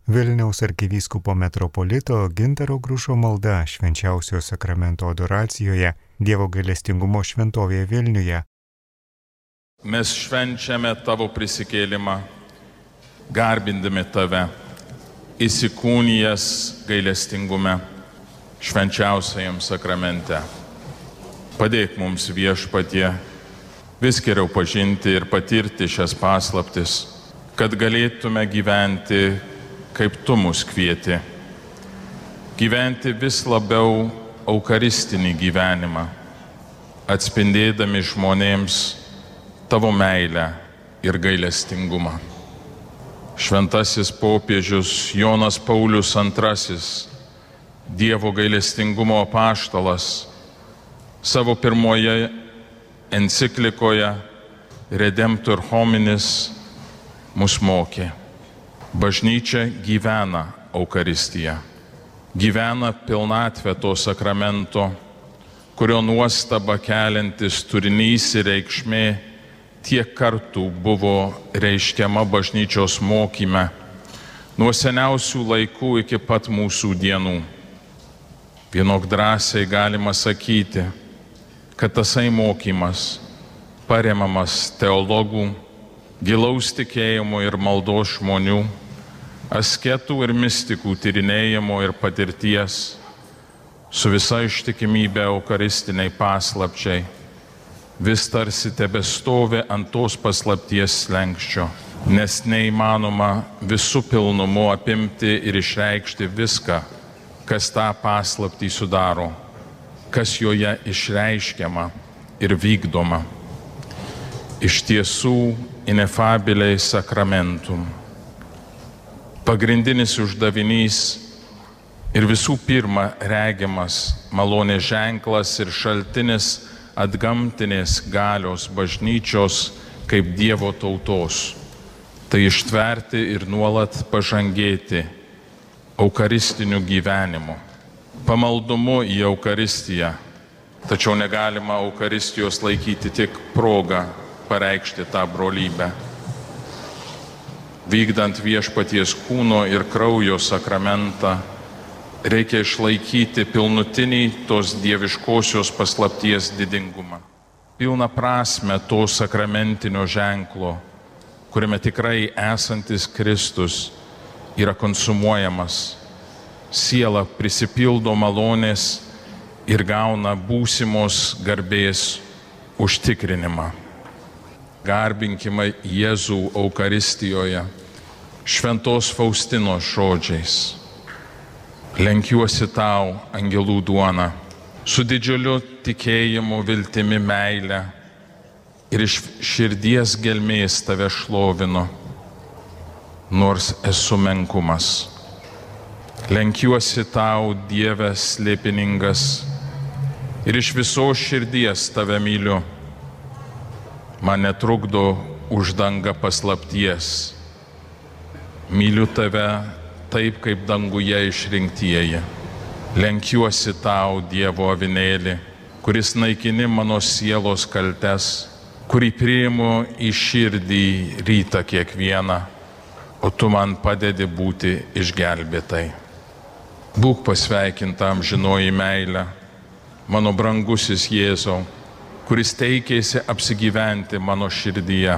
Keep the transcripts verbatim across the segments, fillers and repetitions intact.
Vilniaus arkivyskupo metropolito Gintaro Grušo malda švenčiausio sakramento adoracijoje Dievo gailestingumo šventovėje Vilniuje. Mes švenčiame tavo prisikėlimą, garbindami tave, įsikūnijęs gailestingume švenčiausiajam sakramente. Padėk mums, Viešpatie, vis geriau pažinti ir patirti šias paslaptis, kad galėtume gyventi, kaip tu mus kvieti, gyventi vis labiau eucharistinį gyvenimą, atspindėdami žmonėms tavo meilę ir gailestingumą. Šventasis popiežius Jonas Paulius antrasis, Dievo gailestingumo apaštalas, savo pirmoje enciklikoje Redemptor Hominis mus mokė. Bažnyčia gyvena Eucharistiją, gyvena pilnatvę to sakramento, kurio nuostaba keliantis turinys ir reikšmė tiek kartų buvo reiškiama bažnyčios mokyme, nuo seniausių laikų iki pat mūsų dienų. Vienok drąsiai galima sakyti, kad tasai mokymas, paremamas teologų, gilaus tikėjimo ir maldos žmonių, asketų ir mistikų tyrinėjimo ir patirties, su visa ištikimybė eucharistiniai paslapčiai, vis tarsi tebestovi ant tos paslapties slenksčio, nes neįmanoma visų pilnumu apimti ir išreikšti viską, kas tą paslaptį sudaro, kas joje išreiškiama ir vykdoma. Iš tiesų, ineffabiliai sacramentum. Pagrindinis uždavinys ir visų pirma regimas malonės ženklas ir šaltinis atgamtinės galios bažnyčios kaip Dievo tautos. Tai ištverti ir nuolat pažangėti eucharistiniu gyvenimu, pamaldumu į Eucharistiją. Tačiau negalima Eucharistijos laikyti tik progą pareikšti tą brolybę. Vykdant Viešpaties kūno ir kraujo sakramentą, reikia išlaikyti pilnutinį tos dieviškosios paslapties didingumą. Pilną prasme to sakramentinio ženklo, kuriame tikrai esantis Kristus yra konsumuojamas. Siela prisipildo malonės ir gauna būsimos garbės užtikrinimą. Garbinkime Jėzų Eucharistijoje šventos Faustinos žodžiais. Lenkiuosi tau, angelų duona, su didžiuliu tikėjimu, viltimi, meile ir iš širdies gelmės tave šlovinu, nors esu menkumas. Lenkiuosi tau, Dieve slėpiningas, ir iš visos širdies tave myliu. Man netrukdo uždanga paslapties. Myliu tave taip, kaip danguje išrinktieji. Lenkiuosi tau, Dievo avinėli, kuris naikini mano sielos kaltes, kurį priimu į širdį rytą kiekvieną, o tu man padedi būti išgelbėtai. Būk pasveikinta amžinoji meilė, mano brangusis Jėzau, kuris teikėsi apsigyventi mano širdyje.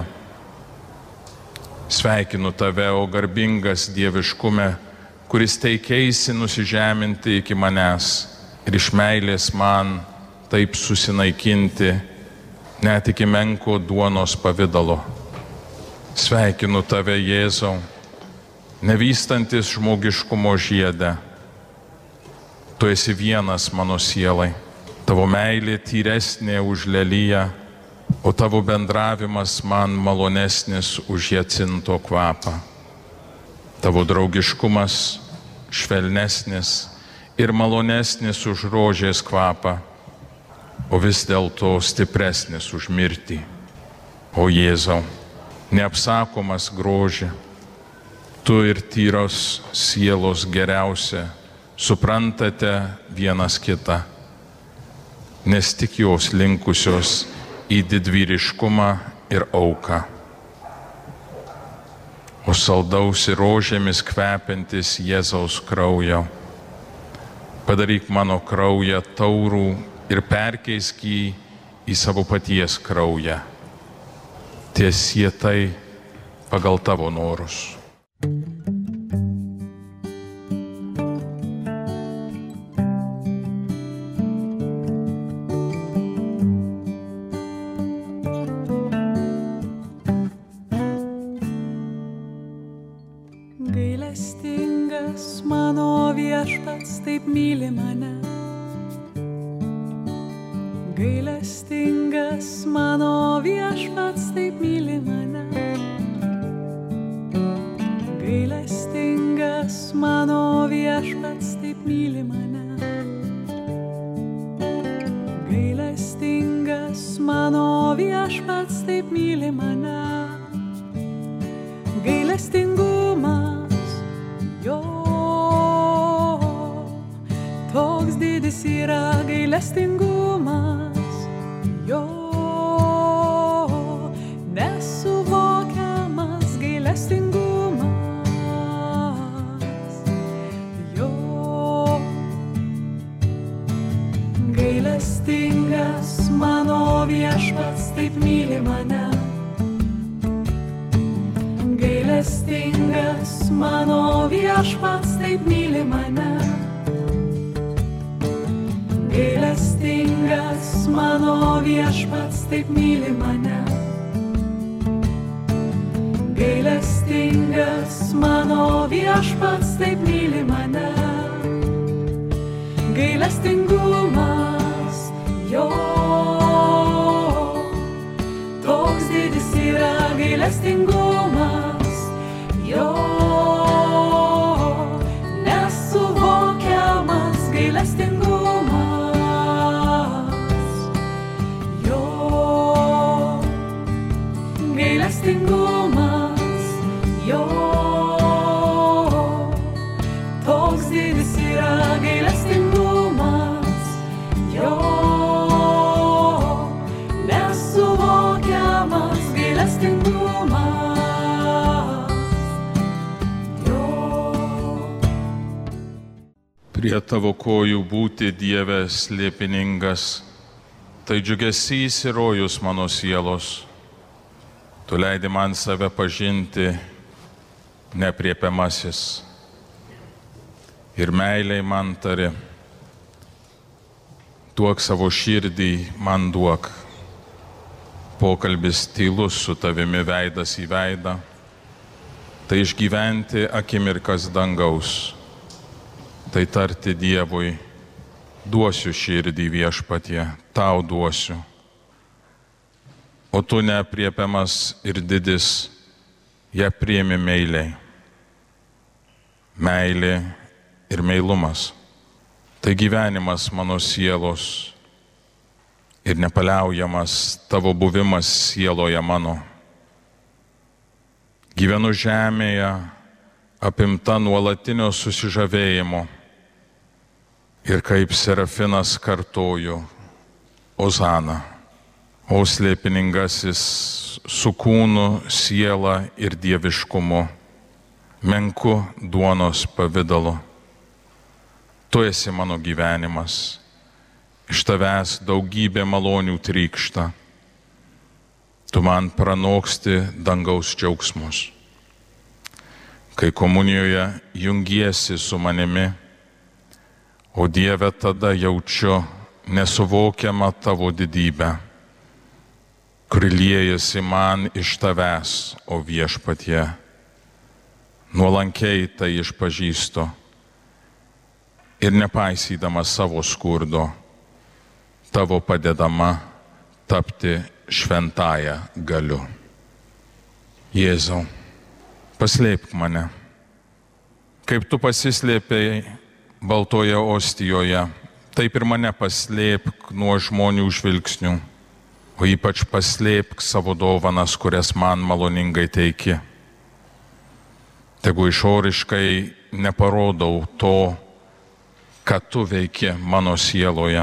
Sveikinu tave, o garbingas dieviškume, kuris teikėsi nusižeminti iki manęs ir iš meilės man taip susinaikinti, net iki menko duonos pavidalo. Sveikinu tave, Jėzau, nevystantis žmogiškumo žiede. Tu esi vienas mano sielai. Tavo meilė tyresnė už leliją, o tavo bendravimas man malonesnis už jacinto kvapą. Tavo draugiškumas švelnesnis ir malonesnis už rožės kvapą, o vis dėlto stipresnis už mirtį. O Jėzau, neapsakomas groži, tu ir tyros sielos geriausia suprantate vienas kitą, nes tik jos linkusios į didvyriškumą ir auką. o saldaus ir rožėmis kvepiantis Jėzaus kraujo. Padaryk mano kraują taurų ir perkeisk jį į savo paties kraują. Tiesie tai pagal tavo norus. Gailestingas mano viešpats taip myli mane. Gailestingas mano viešpats taip myli mane. Gailestingas mano viešpats taip myli mane. Gailestingas mano viešpats taip myli mane. Gailestingumas jo toks didis yra, gailestingumas jo nesuvokiamas, gailestingumas jo. Gailestingas mano viešpats taip myli mane. Gailestingas mano viešpats taip myli mane. Gailestingas mano viešpats taip myli mane. Gailestingas mano viešpats taip myli mane. Gailestingumas jo toks didis yra, gailestingumas jo nesuvokiamas, gailestingumas jo. Gailestingumas jo toks didis yra, gailestingumas jo nesuvokiamas, gailestingumas jo. Prie tavo kojų būti, Dieve, slėpiningas, tai džiugesys ir rojus mano sielos. Tu leidi man save pažinti, nepriepiamasis. Ir meiliai man tari, duok savo širdį, man duok. Pokalbis tylus su tavimi veidas į veidą, tai išgyventi akimirkas dangaus. Tai tarti Dievui, duosiu širdį viešpatie, tau duosiu. O tu neapriepiamas ir didis, ją priimi meiliai. Meilė ir meilumas, tai gyvenimas mano sielos ir nepaliaujamas tavo buvimas sieloje mano. Gyvenu žemėje, apimta nuolatinio susižavėjimo ir kaip serafinas kartoju, Ozana, o slėpiningasis su kūnu, siela ir dieviškumu, menku duonos pavidalu. Tu esi mano gyvenimas, iš tavęs daugybė malonių trykšta, tu man pranoksti dangaus džiaugsmus. Kai komunijoje jungiesi su manimi, o Dieve, tada jaučiu nesuvokiamą tavo didybę, kuri liejasi man iš tavęs, o viešpatie. Nuolankiai tai išpažįstu ir nepaisydama savo skurdo, tavo padedama tapti šventąją galiu. Jėzau, paslėpk mane, kaip tu pasislėpei baltoje ostijoje, taip ir mane paslėpk nuo žmonių žvilgsnių, o ypač paslėpk savo dovanas, kurias man maloningai teiki. Tegu išoriškai neparodau to, ką tu veiki mano sieloje.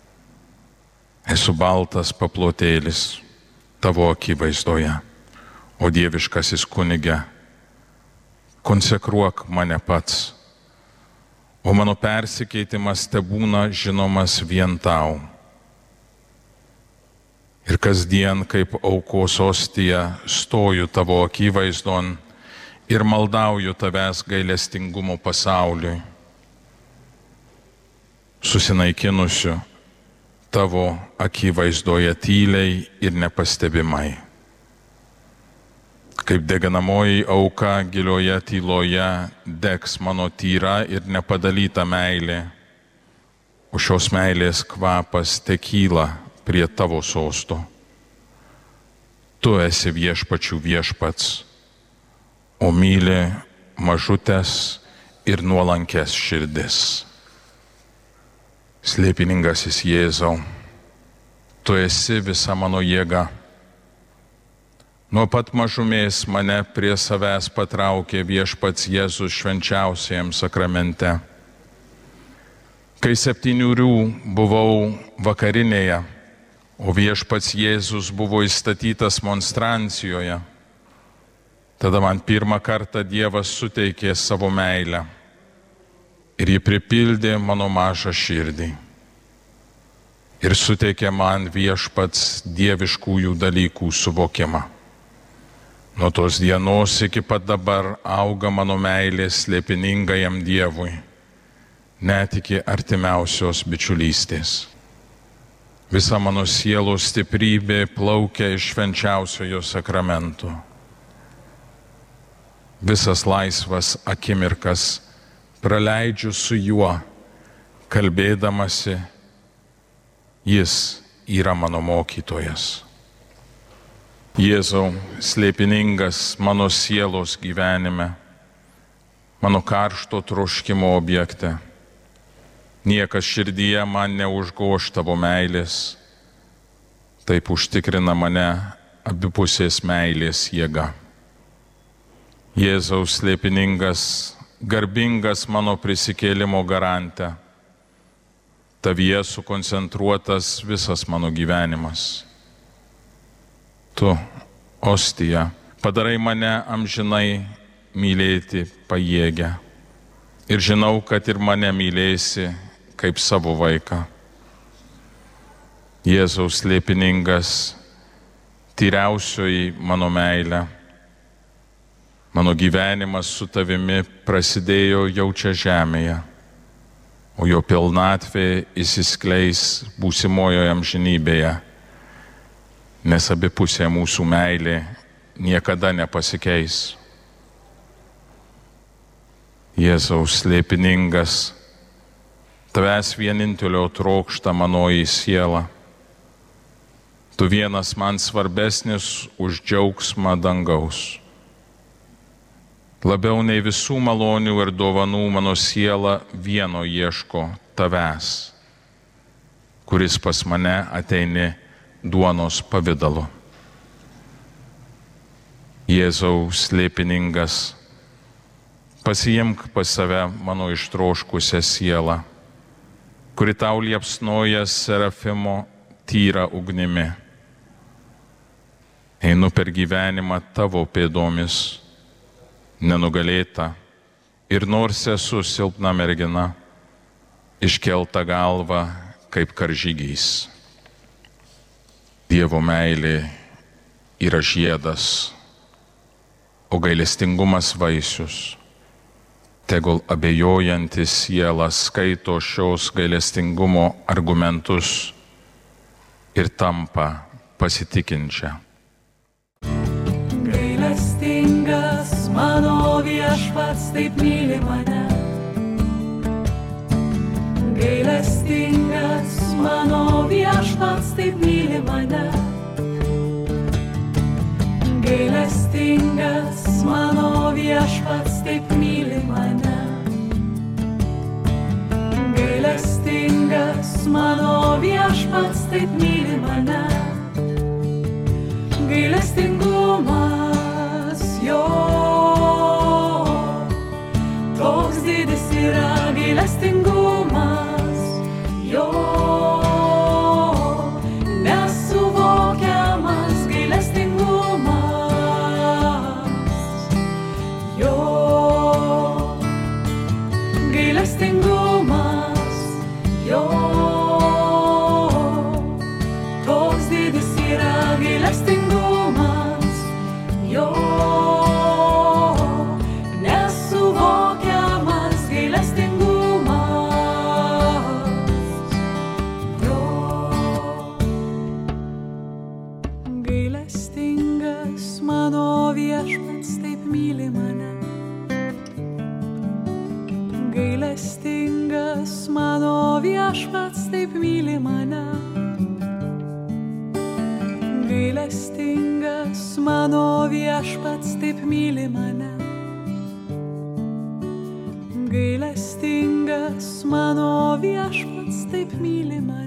Esu baltas paplotėlis tavo akivaizdoje, O dieviškasis kunige, konsekruok mane pats, o mano persikeitimas tebūna žinomas vien tau. Ir kasdien kaip aukos ostija stoju tavo akivaizdon ir maldauju tavęs gailestingumo pasauliui, susinaikinusiu tavo akivaizdoje tyliai ir nepastebimai. Kaip deganamoji auka gilioje tyloje degs mano tyra ir nepadalyta meilė, o šios meilės kvapas tekyla prie tavo sosto. Tu esi viešpačių viešpats, o myli mažutės ir nuolankės širdis. Slėpiningasis Jėzau, tu esi visa mano jėga. Nuo pat mažumės mane prie savęs patraukė viešpats Jėzus švenčiausiajam sakramente. Kai septyniurių buvau vakarinėje, o viešpats Jėzus buvo įstatytas monstrancijoje, tada man pirmą kartą Dievas suteikė savo meilę ir ji pripildė mano mažą širdį. Ir suteikė man viešpats dieviškųjų dalykų suvokimą. Nuo tos dienos iki pat dabar auga mano meilė slėpiningajam Dievui, net iki artimiausios bičiulystės. Visa mano sielos stiprybė plaukia iš švenčiausiojo sakramento. Visas laisvas akimirkas praleidžiu su juo, kalbėdamasi, jis yra mano mokytojas. Jėzau, slėpiningas mano sielos gyvenime, mano karšto troškimo objekte, niekas širdyje man neužgoš tavo meilės, taip užtikrina mane abipusės meilės jėga. Jėzaus slėpiningas, garbingas mano prisikėlimo garante, tavyje sukoncentruotas visas mano gyvenimas. Tu, ostija, padarai mane amžinai mylėti pajėgę ir žinau, kad ir mane mylėsi kaip savo vaiką. Jėzaus slėpiningas, tyriausioji mano meilė, mano gyvenimas su tavimi prasidėjo jau čia žemėje, o jo pilnatvė įsiskleis būsimojoje amžinybėje, nes abipusė mūsų meilė niekada nepasikeis. Jėzaus slėpiningas, tavęs vienintelio trokšta manoji siela. Tu vienas man svarbesnis už džiaugsmą dangaus. Labiau nei visų malonių ir dovanų mano siela vieno ieško tavęs, kuris pas mane ateini duonos pavidalu. Jėzau slėpiningas, pasiimk pas save mano ištroškusią sielą, kuri tau liepsnoja serafimo tyra ugnimi. Einu per gyvenimą tavo pėdomis, nenugalėta, ir nors esu silpna mergina, iškelta galva kaip karžygys. Dievo meilė yra žiedas, o gailestingumas vaisius. Tegul abejojantis siela skaito šios gailestingumo argumentus ir tampa pasitikinčia. Gailestingas mano viešpats taip myli mane. Gailestingas mano viešpats taip myli mane. Gailestingas mano viešpats taip myli mane. Gailestingas mano viešpats taip myli mane. Gailestingumas jo toks didis yra, gailestingumas jo nesuvokiamas, gailestingumas Gailestingas mano viešpats taip myli mane. Gailestingas mano viešpats taip myli mane. Gailestingas mano viešpats taip myli mane.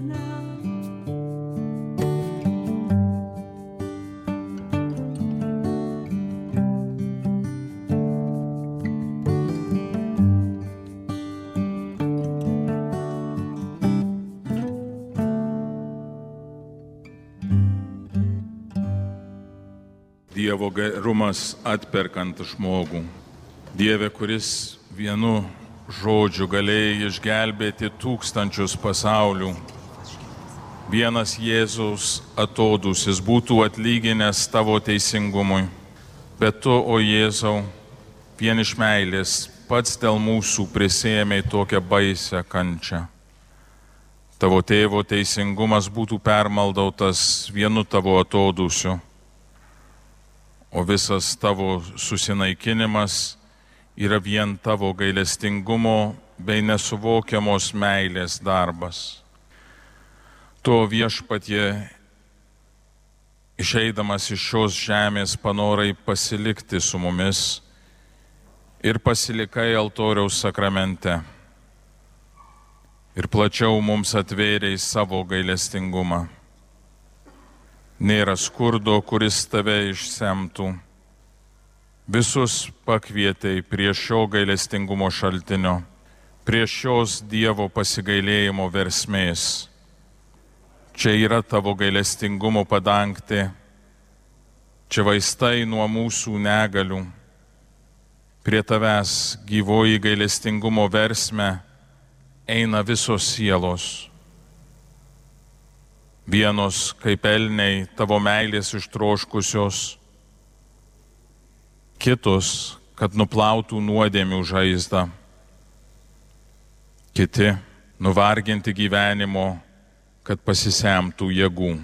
Dievo gerumas atperkant žmogų. Dieve, kuris vienu žodžiu galėjai išgelbėti tūkstančius pasaulių. Vienas Jėzaus atodūsis būtų atlyginęs tavo teisingumui. Bet tu, o Jėzau, vien iš meilės pats dėl mūsų prisėmei tokią baisią kančią. Tavo tėvo teisingumas būtų permaldautas vienu tavo atodūsiu, o visas tavo susinaikinimas yra vien tavo gailestingumo bei nesuvokiamos meilės darbas. Tu, Viešpatie, išeidamas iš šios žemės panorai pasilikti su mumis ir pasilikai altoriaus sakramente. Ir plačiau mums atvėrei savo gailestingumą. Nėra skurdo, kuris tave išsemtų. Visus pakvietei prie šio gailestingumo šaltinio, prie šios Dievo pasigailėjimo versmės. Čia yra tavo gailestingumo padangtė, čia vaistai nuo mūsų negalių. Prie tavęs gyvoji gailestingumo versme eina visos sielos. Vienos kaip elniai tavo meilės ištroškusios, kitos, kad nuplautų nuodėmių žaizdą, kiti nuvarginti gyvenimo, kad pasisemtų jėgų.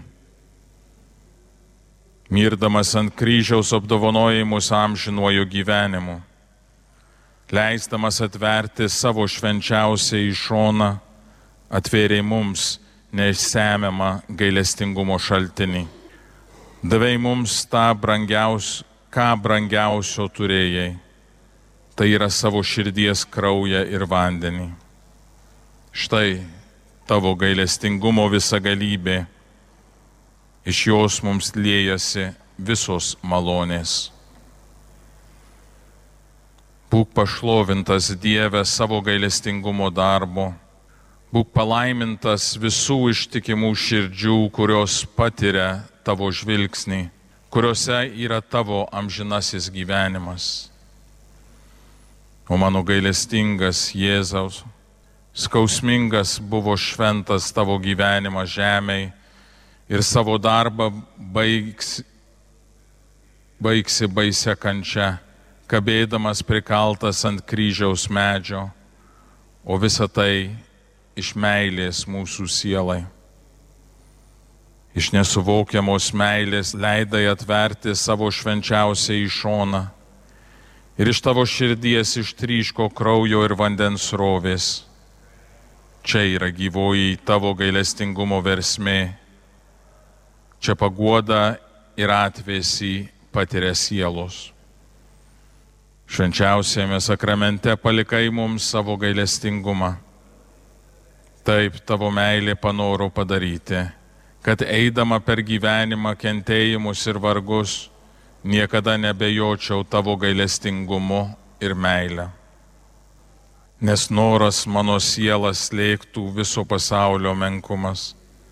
Mirdamas ant kryžiaus apdovanojimus amžinuoju gyvenimu, leisdamas atverti savo švenčiausią į šoną, atvėrė mums neišsemiamą gailestingumo šaltinį. Davei mums tą brangiaus, ką brangiausio turėjai, tai yra savo širdies kraują ir vandenį. Štai tavo gailestingumo visa galybė, iš jos mums liejasi visos malonės. Būk pašlovintas, Dieve, savo gailestingumo darbo. Būk palaimintas visų ištikimų širdžių, kurios patiria tavo žvilgsnį, kuriuose yra tavo amžinasis gyvenimas. O mano gailestingas Jėzaus, skausmingas buvo šventas tavo gyvenimas žemėj ir savo darbą baigsi, baigsi baisia kančia, kabėdamas prikaltas ant kryžiaus medžio, o visa tai iš meilės mūsų sielai. Iš nesuvokiamos meilės leidai atverti savo švenčiausią į šoną ir iš tavo širdies ištryško kraujo ir vandens srovės. Čia yra gyvoji tavo gailestingumo versmė. Čia paguoda ir atvėsį patiria sielos. Švenčiausiame sakramente palikai mums savo gailestingumą. Taip tavo meilė panoro padaryti, kad eidama per gyvenimą kentėjimus ir vargus, niekada nebejočiau tavo gailestingumu ir meilę. Nes noras mano sielą slėgtų viso pasaulio menkumas.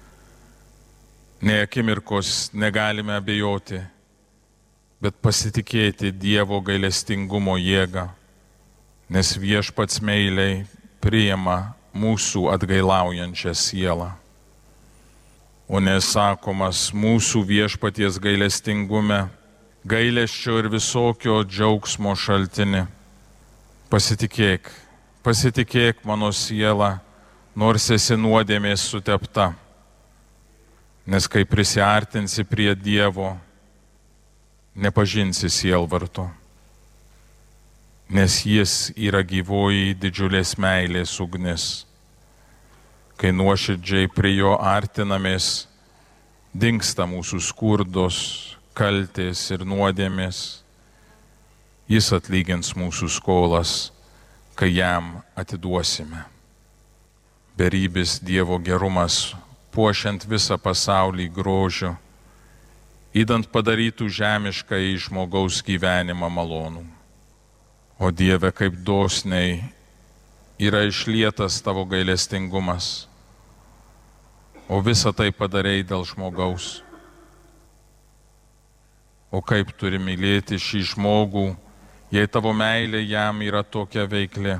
Nė akimirkos negalime abejoti, bet pasitikėti Dievo gailestingumo jėgą, nes Viešpats meiliai priima mūsų atgailaujančią sielą. O nesakomas mūsų Viešpaties gailestingume, gailesčio ir visokio džiaugsmo šaltini. Pasitikėk, pasitikėk mano siela, nors esi nuodėmės sutepta, nes kai prisiartinsi prie Dievo, nepažinsi sielvarto. nes jis yra gyvoji didžiulės meilės ugnis. Kai nuoširdžiai prie jo artinamės, dingsta mūsų skurdos, kaltės ir nuodėmės. Jis atlygins mūsų skolas, kai jam atiduosime. Beribis Dievo gerumas, puošiant visą pasaulį grožiu, įdant padarytų žemišką į žmogaus gyvenimą malonų. O Dieve, kaip dosniai yra išlietas tavo gailestingumas, o visą tai padarei dėl žmogaus. O kaip turi mylėti šį žmogų, jei tavo meilė jam yra tokia veikli.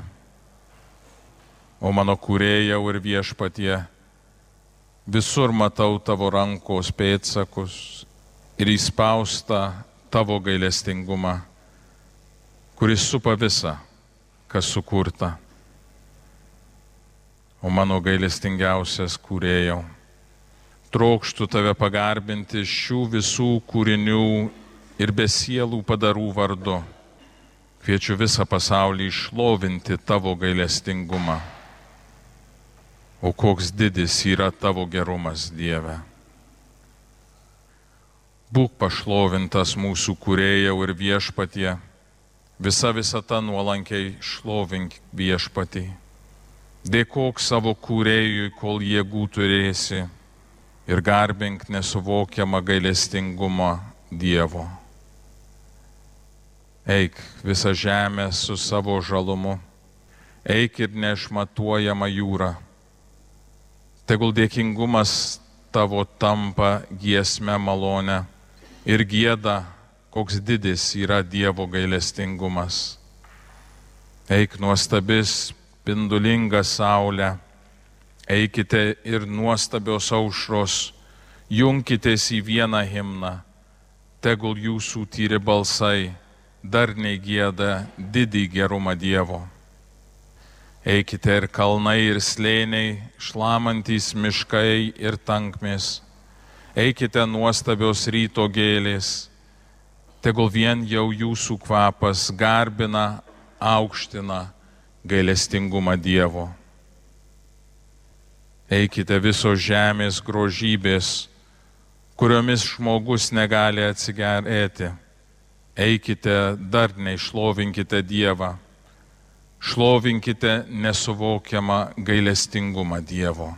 O mano Kūrėjau ir Viešpatie, visur matau tavo rankos pėdsakus ir įspaustą tavo gailestingumą, kuris supa visą, kas sukurta. O mano gailestingiausias Kūrėjau, trokštu tave pagarbinti šių visų kūrinių ir be sielų padarų vardu. Kviečiu visą pasaulį išlovinti tavo gailestingumą. O koks didis yra tavo gerumas, Dieve. Būk pašlovintas mūsų Kūrėjau ir Viešpatie, visa visata nuolankiai šlovink Viešpatį. Dėkok savo Kūrėjui, kol jėgų turėsi, ir garbink nesuvokiamą gailestingumą Dievo. Eik visą žemę su savo žalumu, eik ir neišmatuojama jūra. Tegul dėkingumas tavo tampa giesme malone ir gieda, koks didis yra Dievo gailestingumas. Eik nuostabis, spindulinga saulė, eikite ir nuostabios aušros, junkitės į vieną himną, tegul jūsų tyri balsai darniai gieda didį gerumą Dievo. Eikite ir kalnai ir slėniai, šlamantys miškai ir tankmės, eikite nuostabios ryto gėlės, tegul vien jau jūsų kvapas garbina, aukština gailestingumą Dievo. Eikite visos žemės grožybės, kuriomis žmogus negali atsigerėti. Eikite darniai, šlovinkite Dievą, šlovinkite nesuvokiamą gailestingumą Dievo.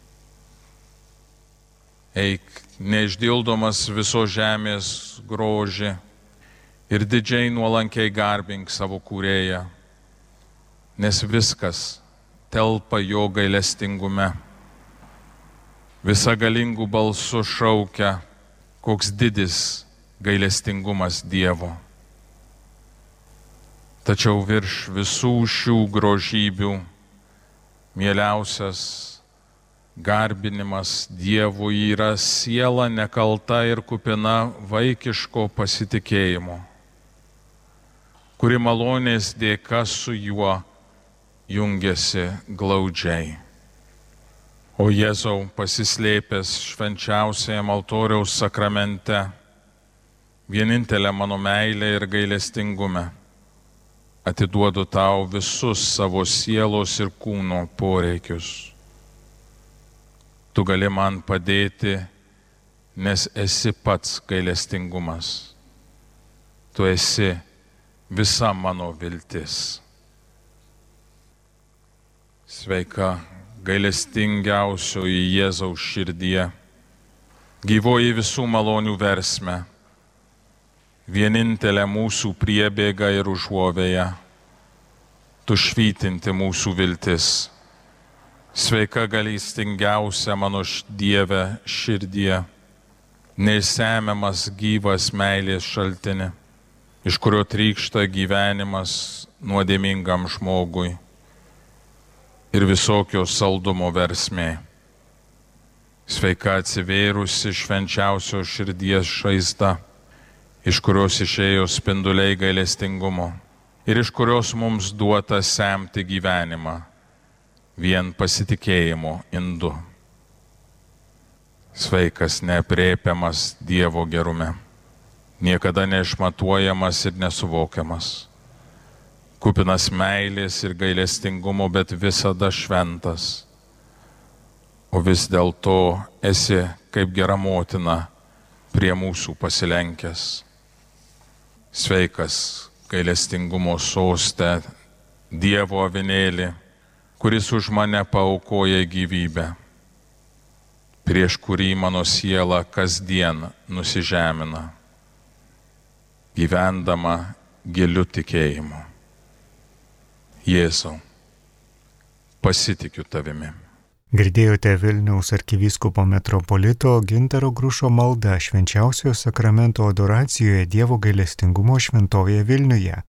Eik, neišdildomas visos žemės grožį ir didžiai nuolankiai garbink savo Kūrėją, nes viskas telpa jo gailestingume. Visa galingų balsų šaukia, koks didis gailestingumas Dievo. Tačiau virš visų šių grožybių mieliausias garbinimas Dievui yra siela nekalta ir kupina vaikiško pasitikėjimo, kuri malonės dėka su juo jungiasi glaudžiai. O Jėzau, pasislėpęs švenčiausiajam altoriaus sakramente, vienintelė mano meilė ir gailestingume, atiduodu tau visus savo sielos ir kūno poreikius. Tu gali man padėti, nes esi pats gailestingumas. Tu esi visa mano viltis. Sveika, gailestingiausioji Jėzaus širdie, gyvoji visų malonių versme, vienintelė mūsų priebėga ir užuovėja, tu švytinti mūsų viltis. Sveika gailestingiausia mano Dieve širdie, neišsemiamas gyvas meilės šaltini, iš kurio trykšta gyvenimas nuodėmingam žmogui ir visokio saldumo versmė. Sveika atsivėrusi švenčiausios širdies žaizda, iš kurios išėjo spinduliai gailestingumo ir iš kurios mums duota semti gyvenimą vien pasitikėjimo indu. Sveikas neaprėpiamas Dievo gerume, niekada neišmatuojamas ir nesuvokiamas. kupinas meilės ir gailestingumo, bet visada šventas. O vis dėlto esi kaip gera motina prie mūsų pasilenkęs. Sveikas gailestingumo soste, Dievo avinėli, kuris už mane paaukoja gyvybę, prieš kurį mano siela kasdien nusižemina, gyvendama giliu tikėjimu. Jėzau, pasitikiu tavimi. Girdėjote Vilniaus arkivyskupo metropolito Gintaro Grušo maldą Švenčiausiojo sakramento adoracijoje Dievo gailestingumo šventovėje Vilniuje.